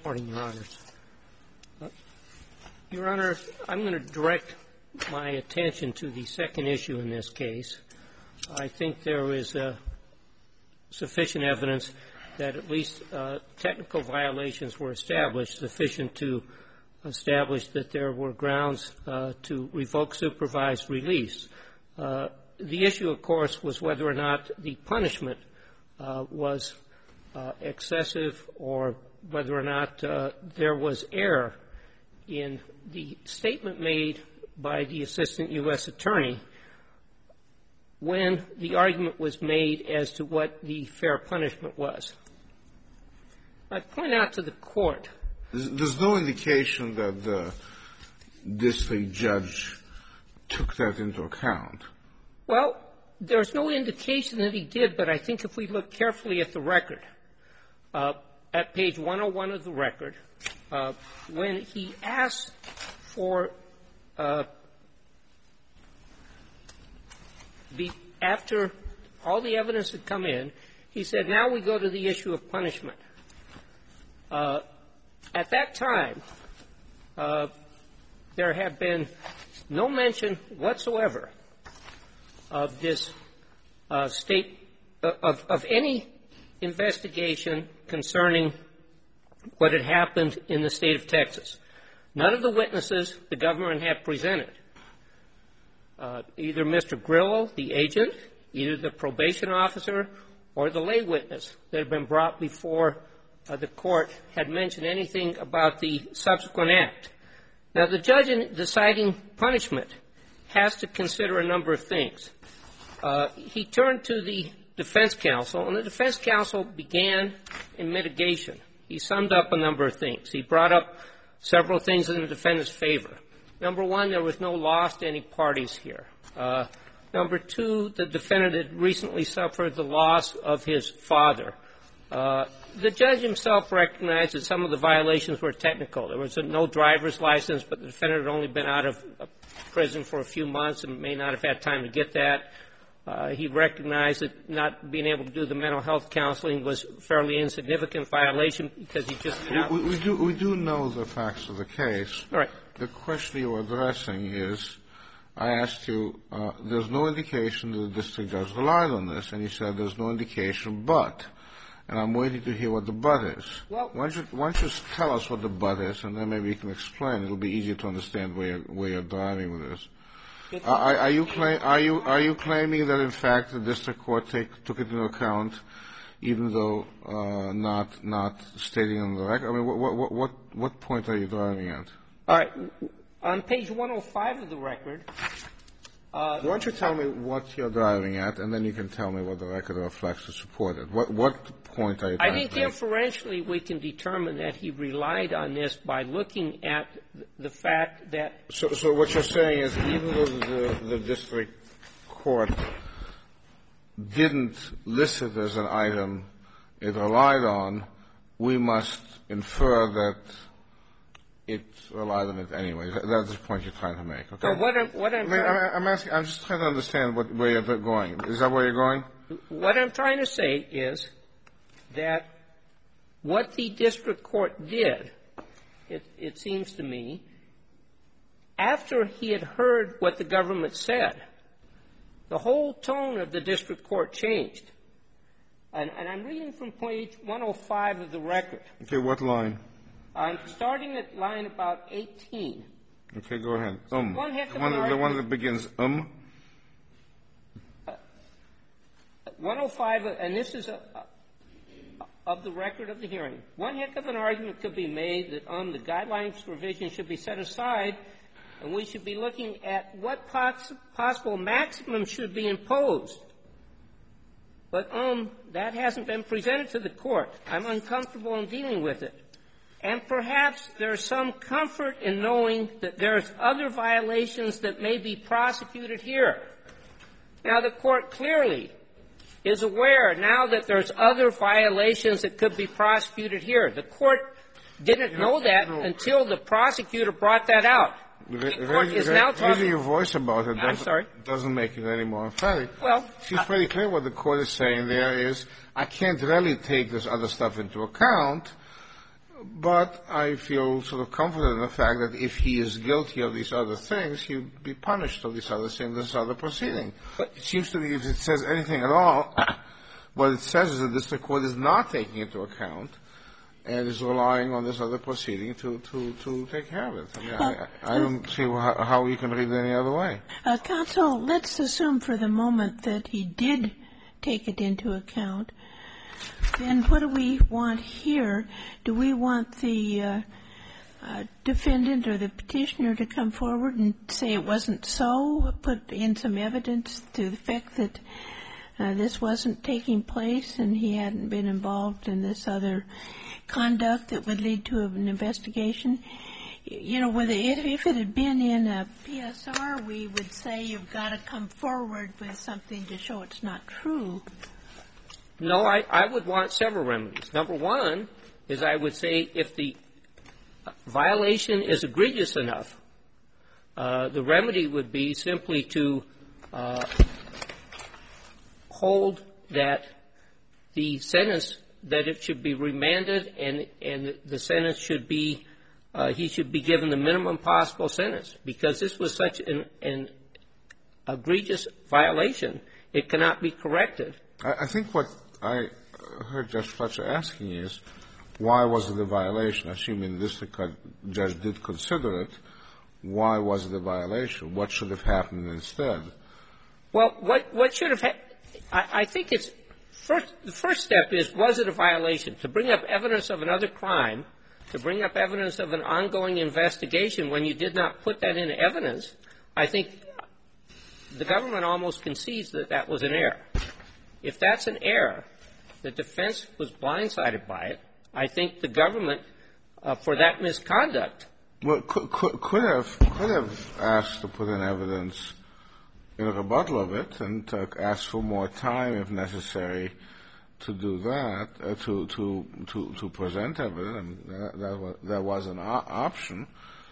Morning, Your Honors. Your Honor, I'm going to direct my attention to the second issue in this case. I think there is sufficient evidence that at least technical violations were established, sufficient to establish that there were grounds to revoke supervised release. The issue, of course, was whether or not the punishment was excessive or whether or not there was error in the statement made by the Assistant U.S. Attorney when the argument was made as to what the fair punishment was. I'd point out to the Court. There's no indication that the district judge took that into account. Well, there's no indication that he did, but I think if we look carefully at the record, at page 101 of the record, when he asked for after all the evidence had come in, he said, now we go to the issue of punishment. At that time, there had been no mention whatsoever of this state of any investigation concerning what had happened in the state of Texas. None of the witnesses the government had presented, either Mr. Grillo, the agent, either the probation officer, or the lay witness that had been brought before the Court, had mentioned anything about the subsequent act. Now, the judge in deciding punishment has to consider a number of things. He turned to the defense counsel, and the defense counsel began in mitigation. He summed up a number of things. He brought up several things in the defendant's favor. Number one, there was no loss to any parties here. Number two, the defendant had recently suffered the loss of his father. The judge himself recognized that some of the violations were technical. There was no driver's license, but the defendant had only been out of prison for a few months and may not have had time to get that. He recognized that not being able to do the mental health counseling was a fairly insignificant violation because he just did not. We do know the facts of the case. All right. The question you're addressing is, I asked you, there's no indication that the district judge relied on this, and you said there's no indication but. And I'm waiting to hear what the but is. Well, why don't you tell us what the but is, and then maybe you can explain. It'll be easier to understand where you're driving with this. Are you claiming that, in fact, the district court took it into account, even though not stating on the record? I mean, what point are you driving at? All right. On page 105 of the record. Why don't you tell me what you're driving at, and then you can tell me what the record reflects to support it. What point are you trying to make? I think inferentially we can determine that he relied on this by looking at the fact that. So what you're saying is, even though the district court didn't list it as an item it relied on, we must infer that it relied on it anyway. That's the point you're trying to make. Okay. So I'm just trying to understand where you're going. Is that where you're going? What I'm trying to say is that what the district court did, it seems to me, after he had heard what the government said, the whole tone of the district court changed. And I'm reading from page 105 of the record. Okay, what line? I'm starting at line about 18. Okay, go ahead. The one that begins 105, and this is of the record of the hearing. One heck of an argument could be made that the guidelines provision should be set aside, and we should be looking at what possible maximum should be imposed. But that hasn't been presented to the court. I'm uncomfortable in dealing with it. And perhaps there's some comfort in knowing that there's other violations that may be prosecuted here. Now, the court clearly is aware now that there's other violations that could be prosecuted here. The court didn't know that until the prosecutor brought that out. The court is now talking. Raising your voice about it doesn't make it any more emphatic. Well, she's pretty clear what the court is saying there is, I can't really take this other stuff into account, But I feel sort of confident in the fact that if he is guilty of these other things, he would be punished for these other things, this other proceeding. But it seems to me if it says anything at all, what it says is that the district court is not taking into account and is relying on this other proceeding to take care of it. I mean, I don't see how you can read it any other way. Counsel, let's assume for the moment that he did take it into account. Then what do we want here? Do we want the defendant or the petitioner to come forward and say it wasn't so, put in some evidence to the fact that this wasn't taking place and he hadn't been involved in this other conduct that would lead to an investigation? You know, if it had been in a PSR, we would say you've got to come forward with something to show it's not true. No, I would want several remedies. Number one is I would say if the violation is egregious enough, the remedy would be simply to hold that the sentence, that it should be remanded and the sentence should be, he should be given the minimum possible sentence. Because this was such an egregious violation, it cannot be corrected. I think what I heard Judge Fletcher asking is, why was it a violation? Assuming the district judge did consider it, why was it a violation? What should have happened instead? Well, what should have happened? I think it's the first step is, was it a violation? To bring up evidence of another crime, to bring up evidence of an ongoing investigation when you did not put that into evidence, I think the government almost concedes that that was an error. If that's an error, the defense was blindsided by it. I think the government, for that misconduct, well, could have asked to put in evidence in a rebuttal of it and ask for more time, if necessary, to do that, to present evidence. That was an option.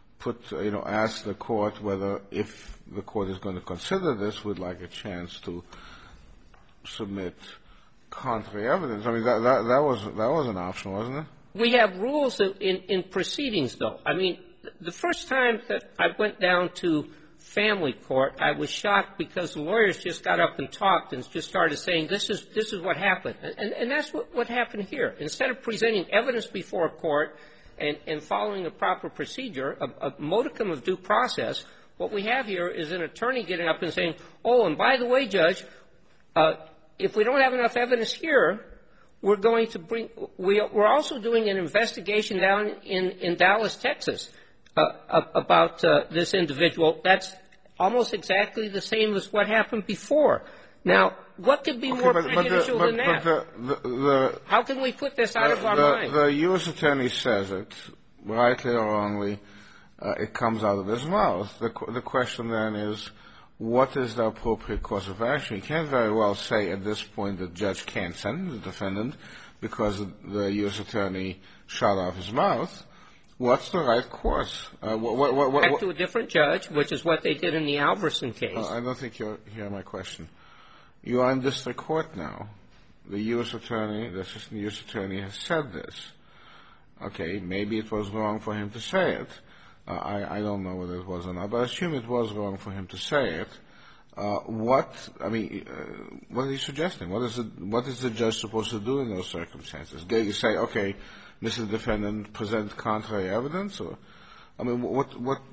Ask the court whether, if the court is going to consider this, would like a chance to submit contrary evidence. I mean, that was an option, wasn't it? We have rules in proceedings, though. I mean, the first time that I went down to family court, I was shocked because the lawyers just got up and talked and just started saying, this is what happened. And that's what happened here. Instead of presenting evidence before a court and following a proper procedure, a modicum of due process, what we have here is an attorney getting up and saying, oh, and by the way, Judge, if we don't have enough evidence here, we're also doing an investigation down in Dallas, Texas, about this individual. That's almost exactly the same as what happened before. Now, what could be more prejudicial than that? How can we put this out of our mind? The U.S. attorney says it, rightly or wrongly, it comes out of his mouth. The question then is, what is the appropriate course of action? You can't very well say at this point the judge can't sentence the defendant because the U.S. attorney shot off his mouth. What's the right course? Back to a different judge, which is what they did in the Alverson case. I don't think you're hearing my question. You are in district court now. The U.S. attorney, the assistant U.S. attorney has said this. Okay, maybe it was wrong for him to say it. I don't know whether it was or not, but I assume it was wrong for him to say it. What are you suggesting? What is the judge supposed to do in those circumstances? Do you say, okay, Mr. Defendant, present contrary evidence? Or, I mean, was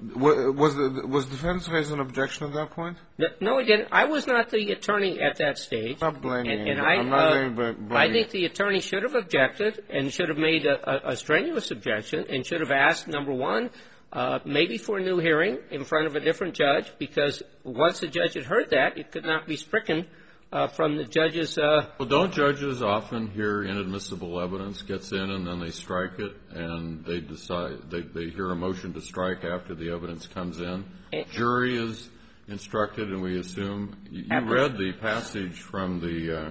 the defense raised an objection at that point? No, it didn't. I was not the attorney at that stage. I'm not blaming you. I think the attorney should have objected and should have made a strenuous objection and should have asked, number one, maybe for a new hearing in front of a different judge, because once the judge had heard that, it could not be stricken from the judge's. Well, don't judges often hear inadmissible evidence gets in and then they strike it and they decide they hear a motion to strike after the evidence comes in? Jury is instructed, and we assume you read the passage from the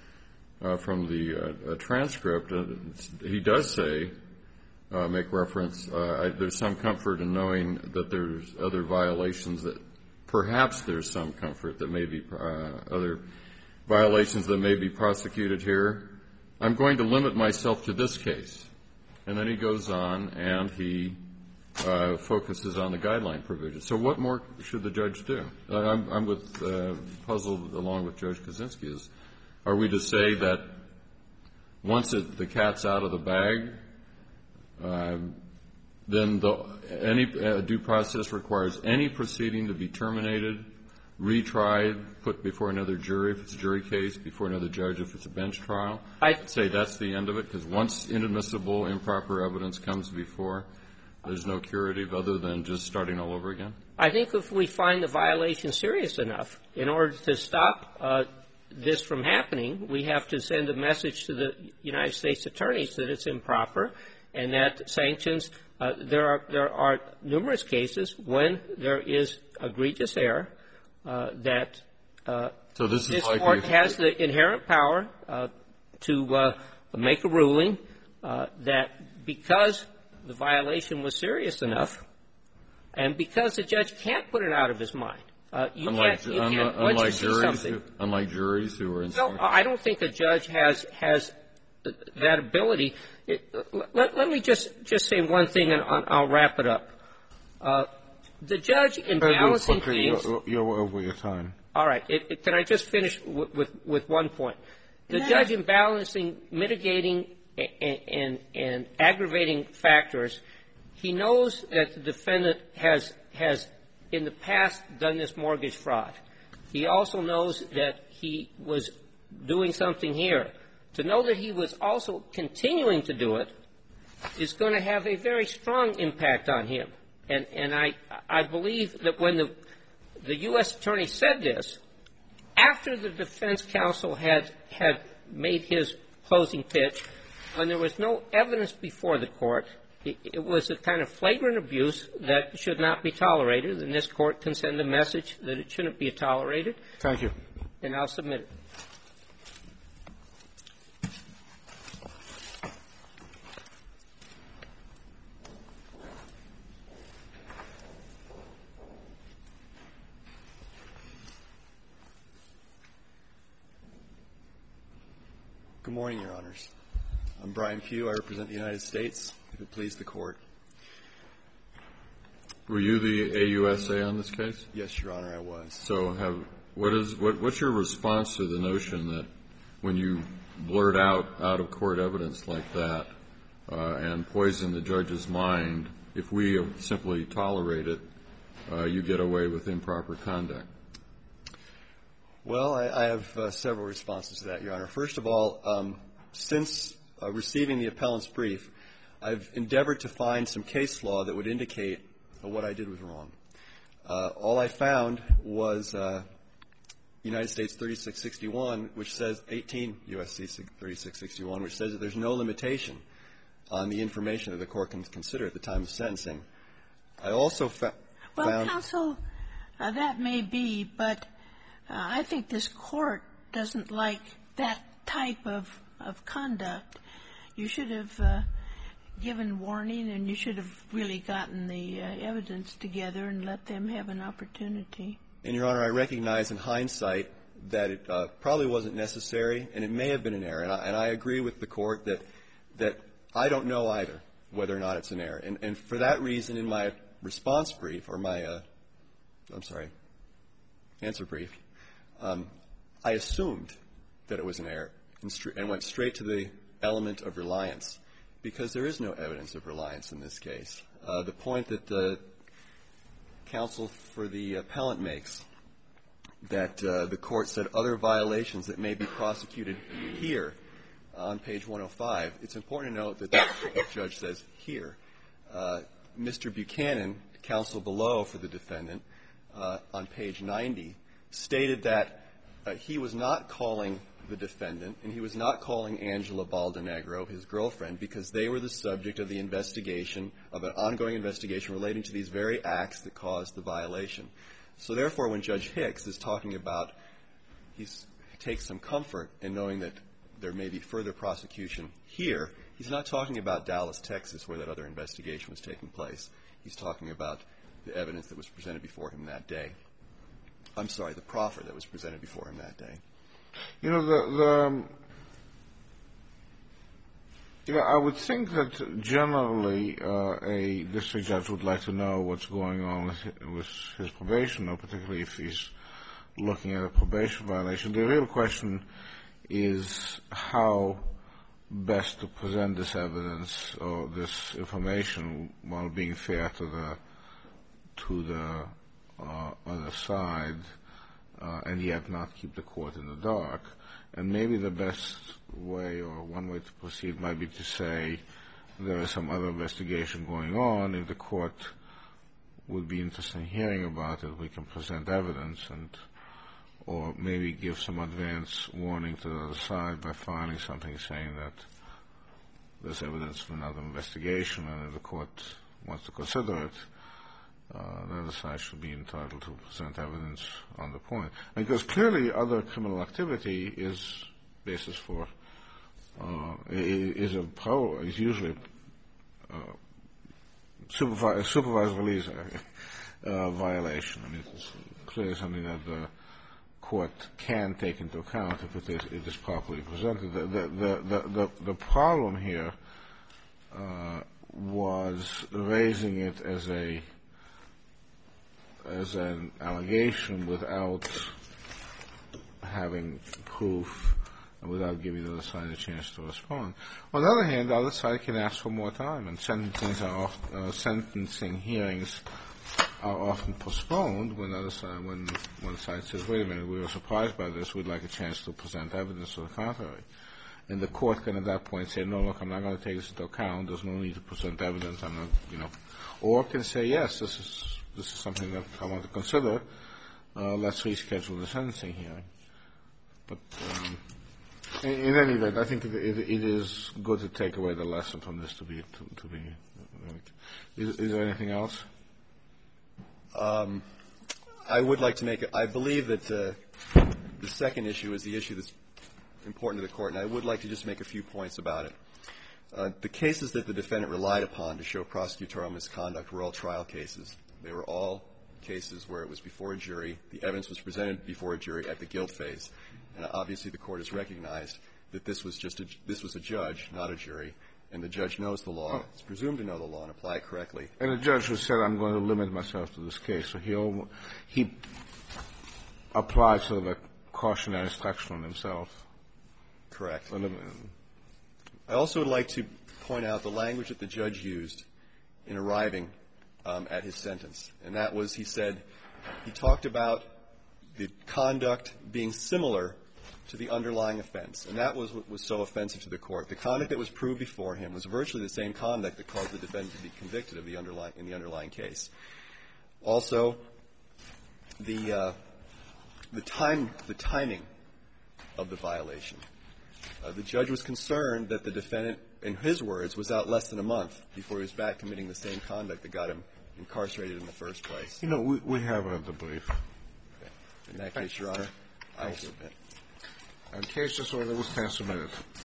transcript. He does say. Make reference, there's some comfort in knowing that there's other violations that perhaps there's some comfort that may be other violations that may be prosecuted here. I'm going to limit myself to this case. and then he goes on and he focuses on the guideline provision. So what more should the judge do? I'm puzzled along with Judge Kaczynski. Are we to say that once the cat's out of the bag, then any due process requires any proceeding to be terminated, retried, put before another jury if it's a jury case, before another judge if it's a bench trial? I'd say that's the end of it, because once inadmissible, improper evidence comes before, there's no curative other than just starting all over again? I think if we find the violation serious enough, in order to stop this from happening, we have to send a message to the United States attorneys that it's improper and that sanctions, there are numerous cases when there is egregious error that so this court has the inherent power to make a ruling that because the violation was serious enough and because the judge can't put it out of his mind. Unlike juries who are instructed. No, I don't think a judge has that ability. Let me just say one thing, and I'll wrap it up. The judge, in balancing things. You're over your time. All right. Can I just finish with one point? The judge, in balancing, mitigating, and aggravating factors, he knows that the defendant has in the past done this mortgage fraud. He also knows that he was doing something here. To know that he was also continuing to do it is going to have a very strong impact on him. And I believe that when the U.S. attorney said this, after the defense counsel had made his closing pitch, when there was no evidence before the court, it was a kind of flagrant abuse that should not be tolerated, and this court can send a message that it shouldn't be tolerated. Thank you. And I'll submit it. Good morning, Your Honors. I'm Brian Pugh. I represent the United States. If it please the Court. Were you the AUSA on this case? Yes, Your Honor, I was. So what's your response to the notion that when you blurt out of court evidence like that and poison the judge's mind, if we simply tolerate it, you get away with improper conduct? Well, I have several responses to that, Your Honor. First of all, since receiving the appellant's brief, I've endeavored to find some case law that would indicate what I did was wrong. All I found was United States 3661, which says 18 U.S.C. 3661, which says that there's no limitation on the information that the court can consider at the time of sentencing. I also found — Well, counsel, that may be, but I think this court doesn't like that type of conduct. You should have given warning, and you should have really gotten the evidence together and let them have an opportunity. And, Your Honor, I recognize in hindsight that it probably wasn't necessary, and it may have been an error. And I agree with the court that I don't know either whether or not it's an error. And for that reason, in my response brief, or my answer brief, I assumed that it was an error and went straight to the element of reliance, because there is no evidence of reliance in this case. The point that the counsel for the appellant makes, that the court said other violations that may be prosecuted here on page 105, it's important to note that the judge says here. Mr. Buchanan, counsel below for the defendant, on page 90, stated that he was not calling the defendant, and he was not calling Angela Baldenegro, his girlfriend, because they were the subject of the investigation, of an ongoing investigation relating to these very acts that caused the violation. So therefore, when Judge Hicks is talking about, he takes some comfort in knowing that there may be further prosecution here, he's not talking about Dallas, Texas, where that other investigation was taking place. He's talking about the evidence that was presented before him that day. I'm sorry, the proffer that was presented before him that day. You know, Yeah, I would think that generally a district judge would like to know what's going on with his probation, or particularly if he's looking at a probation violation. The real question is how best to present this evidence or this information while being fair to the other side, and yet not keep the court in the dark. And maybe the best way, or one way to proceed, might be to say there is some other investigation going on. If the court would be interested in hearing about it, we can present evidence, or maybe give some advance warning to the other side by filing something saying that there's evidence of another investigation, and if the court wants to consider it, the other side should be entitled to present evidence on the point. Because clearly other criminal activity is basis for, is usually supervised release violation. I mean, it's clearly something that the court can take into account if it is properly presented. The problem here was raising it as an allegation without having proof and without giving the other side a chance to respond. On the other hand, the other side can ask for more time, and sentencing hearings are often postponed when one side says, wait a minute, we were surprised by this, we'd like a chance to present evidence to the contrary. And the court can at that point say, no, look, I'm not going to take this into account, there's no need to present evidence, I'm not, or can say, yes, this is something that I want to consider, let's reschedule the sentencing hearing. But in any event, I think it is good to take away the lesson from this to be is there anything else? I would like to I believe that the second issue is the issue that's important to the court, and I would like to just make a few points about it. The cases that the defendant relied upon to show prosecutorial misconduct were all trial cases. They were all cases where it was before a jury, the evidence was presented before a jury at the guilt phase. And obviously the court has recognized that this was a judge, not a jury, and the judge knows the law, is presumed to know the law and apply it correctly. And the judge who said, I'm going to limit myself to this case, so he applied sort of a cautionary instruction on himself. Correct. I also would like to point out the language that the judge used in arriving at his sentence. And that was, he talked about the conduct being similar to the underlying offense. And that was what was so offensive to the court. The conduct that was proved before him was virtually the same conduct that caused the defendant to be convicted of in the underlying case. Also, the timing of the violation. The judge was concerned that the defendant, in his words, was out less than a month before he was back committing the same conduct that got him incarcerated in the first place. We have read the brief. Okay. In that case, Your Honor, I will submit. In case this order was submitted.